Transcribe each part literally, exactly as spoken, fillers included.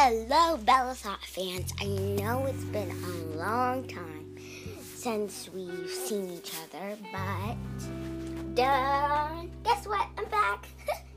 Hello, Bellathot fans. I know it's been a long time since we've seen each other, but duh, guess what? I'm back.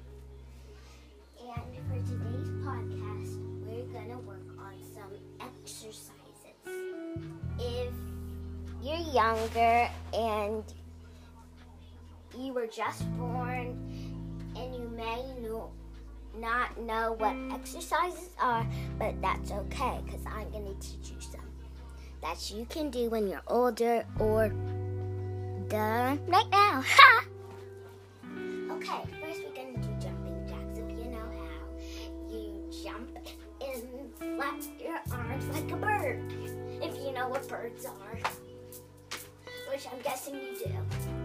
And for today's podcast, we're going to work on some exercises. If you're younger and you were just born and you may know not know what exercises are, but that's okay because I'm going to teach you some that you can do when you're older or done right now. Ha! Okay, first we're going to do jumping jacks. If you know how, you jump and flap your arms like a bird. If you know what birds are, which I'm guessing you do.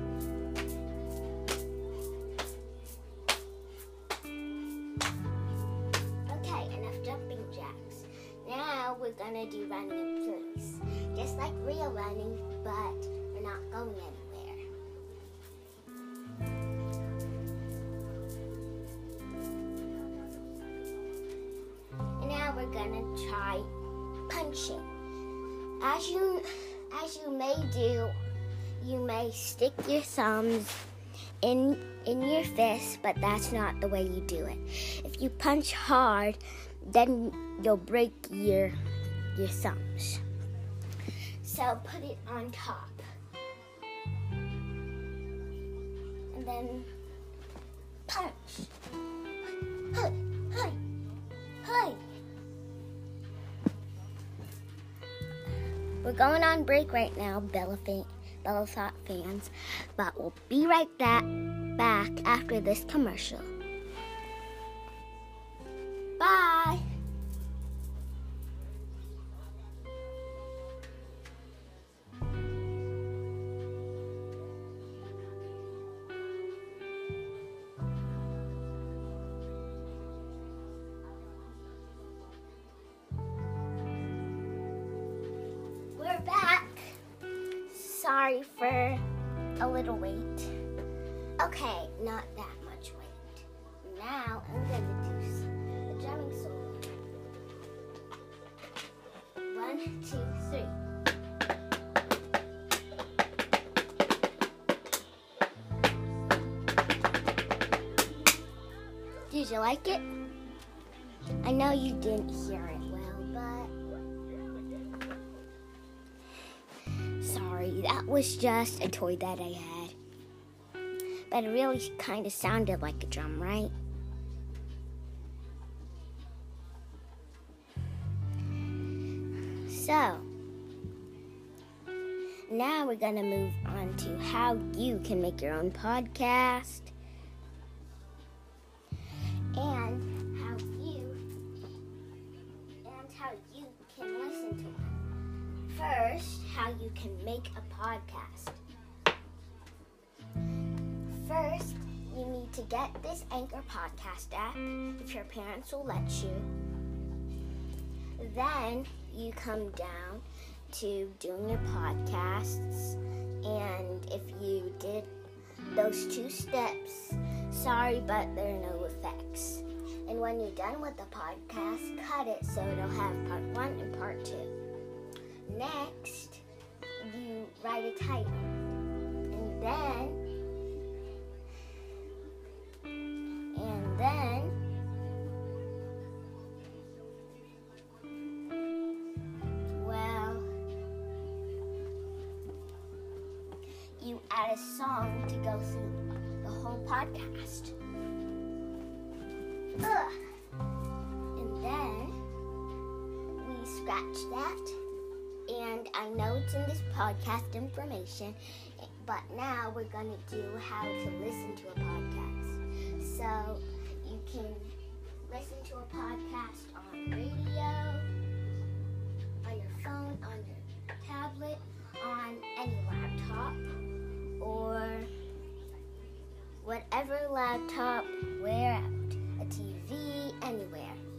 Now we're gonna do running in place, just like real running, but we're not going anywhere. And now we're gonna try punching. As you, as you may do, you may stick your thumbs in in your fist, but that's not the way you do it. If you punch hard, then you'll break your your thumbs. So put it on top. And then punch. Hey, hey, hey. We're going on break right now, Bella fan, Bellathot fans, but we'll be right back, back after this commercial. Bye. We're back. Sorry for a little wait. Okay, not that much wait. Now I'm going to do the drumming solo. One, two, three. Did you like it? I know you didn't hear it well, but sorry, that was just a toy that I had. But it really kind of sounded like a drum, right? So, now we're going to move on to how you can make your own podcast and how you and how you can listen to it. First, how you can make a podcast. First, you need to get this Anchor podcast app if your parents will let you. Then you come down to doing your podcasts, and if you did those two steps, sorry, but there are no effects. And when you're done with the podcast, cut it so it'll have part one and part two. Next, you write a title, and then and then you add a song to go through the whole podcast. Ugh. And then we scratch that. And I know it's in this podcast information, but now we're going to do how to listen to a podcast. So you can listen to a podcast on radio, on your phone, on your tablet, on any laptop, or whatever laptop, where a T V, anywhere.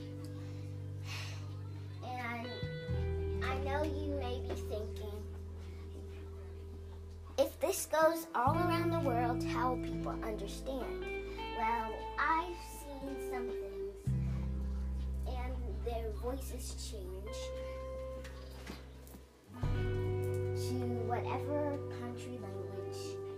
And I know you may be thinking, if this goes all around the world, how will people understand? Well, I've seen some things, and they're voices change to whatever country language,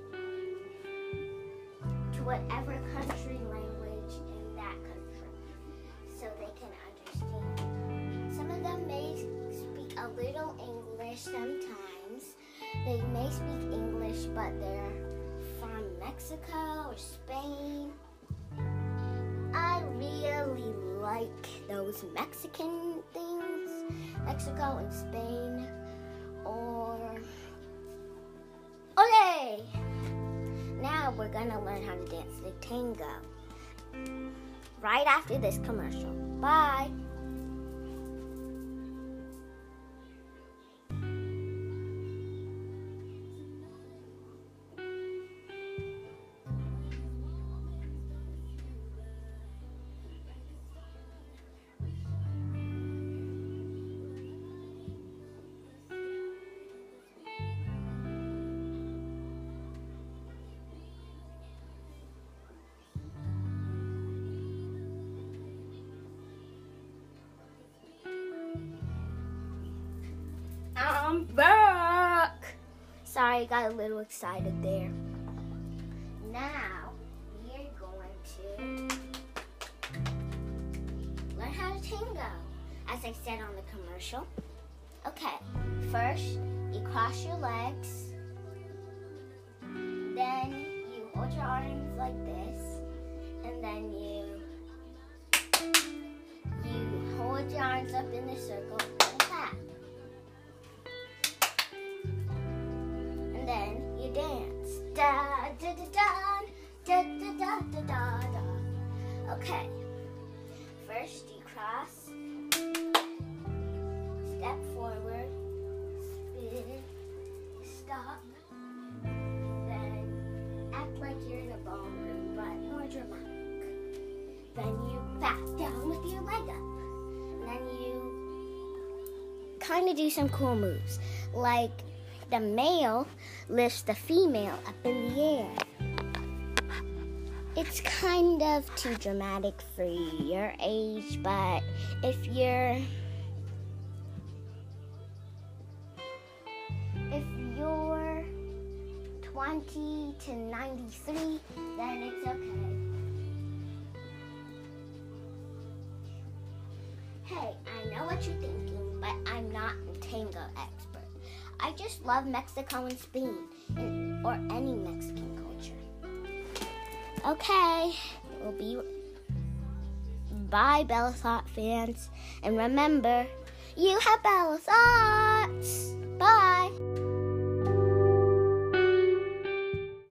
to whatever country language in that country, so they can understand. Some of them may speak a little English sometimes. They may speak English, but they're from Mexico or Spain. I really like those Mexican things, Mexico and Spain, or ole! Now we're gonna learn how to dance the tango right after this commercial. Bye! I'm back! Sorry, I got a little excited there. Now, we're going to learn how to tango, as I said on the commercial. Okay, first, you cross your legs. Then, you hold your arms like this. And then you, you hold your arms up in a circle like that. Then you dance. Da da da da da da da da da da. Okay. First you cross. Step forward. Spin. Stop. Then act like you're in a ballroom, but more dramatic. Then you back down with your leg up. And then you kind of do some cool moves, like the male lifts the female up in the air. It's kind of too dramatic for your age, but if you're if you're twenty to ninety-three, then it's okay. Hey, I know what you're thinking, but I'm not a tango expert. I just love Mexico and Spain, and, or any Mexican culture. Okay, we'll be. Bye, Bella Thought fans. And remember, you have Bella Thoughts!